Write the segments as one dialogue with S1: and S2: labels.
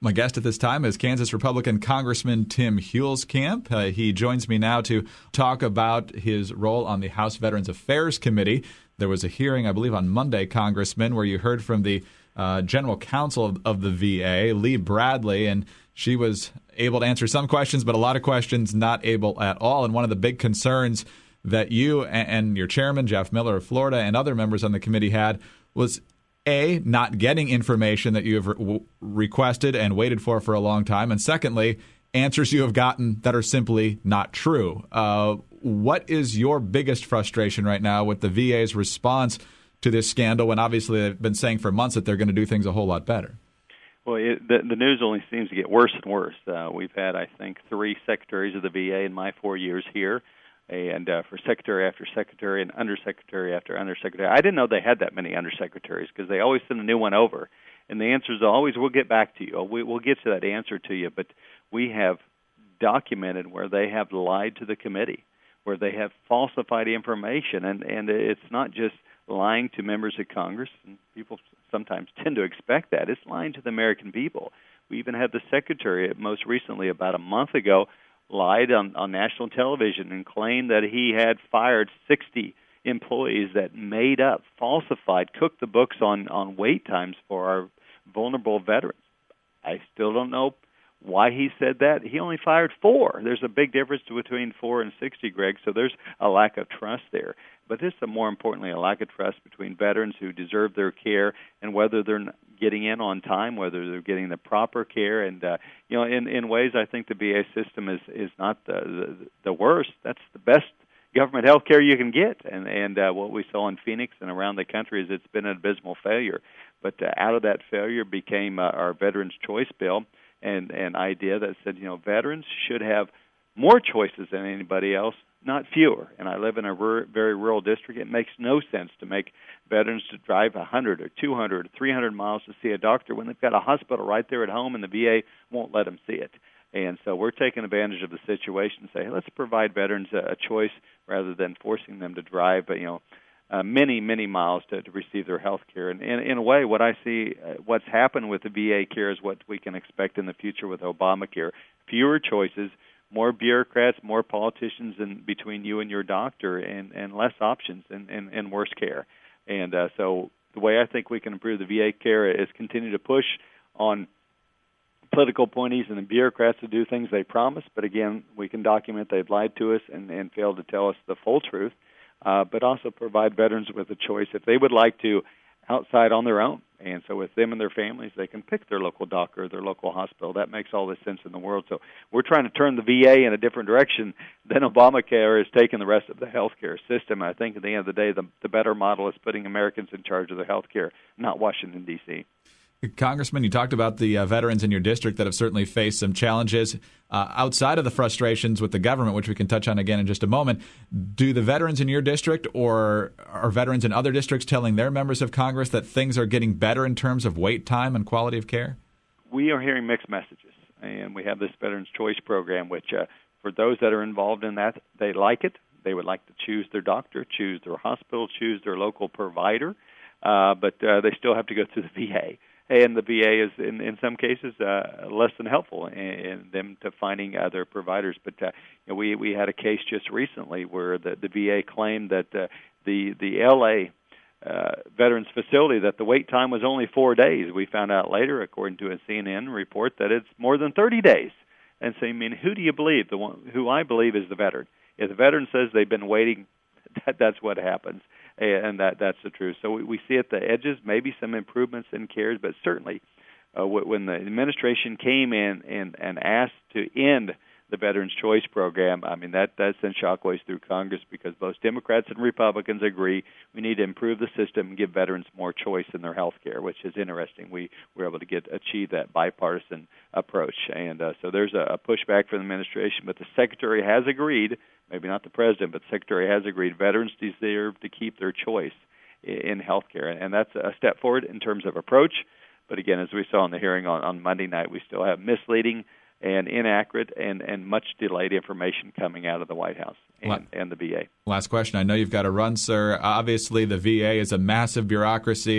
S1: My guest at this time is Kansas Republican Congressman Tim Huelskamp. He joins me now to talk about his role on the House Veterans Affairs Committee. There was a hearing, I believe, on Monday, Congressman, where you heard from the General Counsel of the VA, Lee Bradley, and she was able to answer some questions, but a lot of questions not able at all. And one of the big concerns that you and your chairman, Jeff Miller of Florida, and other members on the committee had was A, not getting information that you have requested and waited for a long time, and secondly, answers you have gotten that are simply not true. What is your biggest frustration right now with the VA's response to this scandal when obviously they've been saying for months that they're going to do things a whole lot better?
S2: Well, the news only seems to get worse and worse. We've had, I think, 3 secretaries of the VA in my 4 years here, and for secretary after secretary and undersecretary after undersecretary. I didn't know they had that many undersecretaries because they always send a new one over. And the answer is always, we'll get back to you. We'll get to that answer to you. But we have documented where they have lied to the committee, where they have falsified information. And it's not just lying to members of Congress, and people sometimes tend to expect that. It's lying to the American people. We even had the secretary, most recently, about a month ago, lied on national television and claimed that he had fired 60 employees that made up, falsified, cooked the books on wait times for our vulnerable veterans. I still don't know why he said that. He only fired 4. There's a big difference between 4 and 60, Greg, so there's a lack of trust there. But this is, more importantly, a lack of trust between veterans who deserve their care and whether they're getting in on time, whether they're getting the proper care. And, in ways I think the VA system is not the worst. That's the best government health care you can get. And what we saw in Phoenix and around the country is it's been an abysmal failure. But out of that failure became our Veterans Choice Bill, and an idea that said, veterans should have more choices than anybody else, not fewer. And I live in a very rural district. It makes no sense to make veterans to drive 100 or 200 or 300 miles to see a doctor when they've got a hospital right there at home and the VA won't let them see it. And so we're taking advantage of the situation and say, hey, let's provide veterans a choice rather than forcing them to drive, many, many miles to receive their health care. And in a way, what I see, what's happened with the VA care is what we can expect in the future with Obamacare. Fewer choices, more bureaucrats, more politicians in between you and your doctor, and less options and worse care. And so the way I think we can improve the VA care is continue to push on political appointees and the bureaucrats to do things they promise. But again, we can document they've lied to us and failed to tell us the full truth. But also provide veterans with a choice if they would like to outside on their own. And so with them and their families, they can pick their local doctor or their local hospital. That makes all the sense in the world. So we're trying to turn the VA in a different direction than Obamacare has taken the rest of the health care system. I think at the end of the day, the better model is putting Americans in charge of their health care, not Washington, D.C.
S1: Congressman, you talked about the veterans in your district that have certainly faced some challenges outside of the frustrations with the government, which we can touch on again in just a moment. Do the veterans in your district or are veterans in other districts telling their members of Congress that things are getting better in terms of wait time and quality of care?
S2: We are hearing mixed messages, and we have this Veterans Choice Program, which for those that are involved in that, they like it. They would like to choose their doctor, choose their hospital, choose their local provider, but they still have to go through the VA. And the VA is, in some cases, less than helpful in them to finding their providers. But we had a case just recently where the VA claimed that the L.A. Veterans facility, that the wait time was only 4 days. We found out later, according to a CNN report, that it's more than 30 days. And so, who do you believe? The one who I believe is the veteran. If the veteran says they've been waiting, that's what happens. And that's the truth. So we see at the edges maybe some improvements in cares, but certainly when the administration came in and asked to end the Veterans Choice Program, that sent shockwaves through Congress because both Democrats and Republicans agree we need to improve the system and give veterans more choice in their health care, which is interesting. We were able to achieve that bipartisan approach. And so there's a pushback from the administration, but the Secretary has agreed, maybe not the President, but the Secretary has agreed veterans deserve to keep their choice in health care. And that's a step forward in terms of approach. But again, as we saw in the hearing on Monday night, we still have misleading and inaccurate and much delayed information coming out of the White House and the VA.
S1: Last question. I know you've got to run, sir. Obviously, the VA is a massive bureaucracy,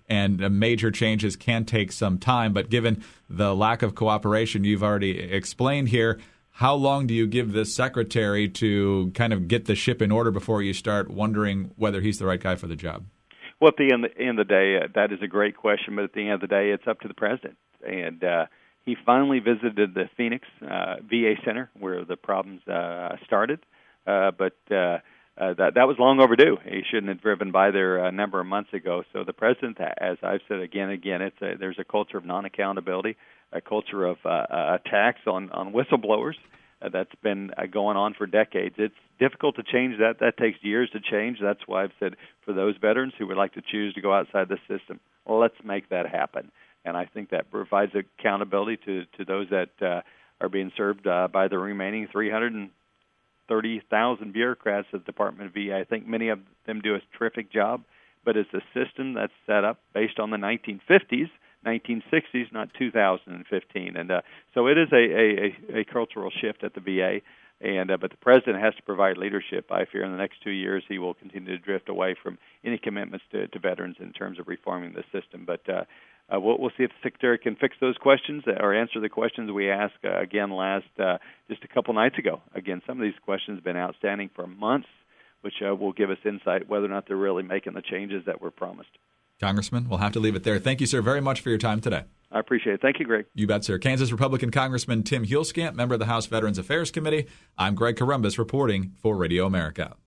S1: and major changes can take some time. But given the lack of cooperation you've already explained here, how long do you give this secretary to kind of get the ship in order before you start wondering whether he's the right guy for the job?
S2: Well, at the end of the day, that is a great question, but at the end of the day, it's up to the president. And he finally visited the Phoenix VA Center where the problems started, but that was long overdue. He shouldn't have driven by there a number of months ago. So the president, as I've said again and again, there's a culture of non-accountability, a culture of attacks on whistleblowers that's been going on for decades. It's difficult to change that. That takes years to change. That's why I've said for those veterans who would like to choose to go outside the system, well, let's make that happen. And I think that provides accountability to those that are being served by the remaining 330,000 bureaucrats at the Department of VA. I think many of them do a terrific job, but it's a system that's set up based on the 1950s, 1960s, not 2015. And so it is a cultural shift at the VA. But the president has to provide leadership. I fear in the next 2 years he will continue to drift away from any commitments to veterans in terms of reforming the system. But we'll see if the secretary can fix those questions or answer the questions we asked again just a couple nights ago. Again, some of these questions have been outstanding for months, which will give us insight whether or not they're really making the changes that were promised.
S1: Congressman, we'll have to leave it there. Thank you, sir, very much for your time today.
S2: I appreciate it. Thank you, Greg.
S1: You bet, sir. Kansas Republican Congressman Tim Huelskamp, member of the House Veterans Affairs Committee. I'm Greg Corombos reporting for Radio America.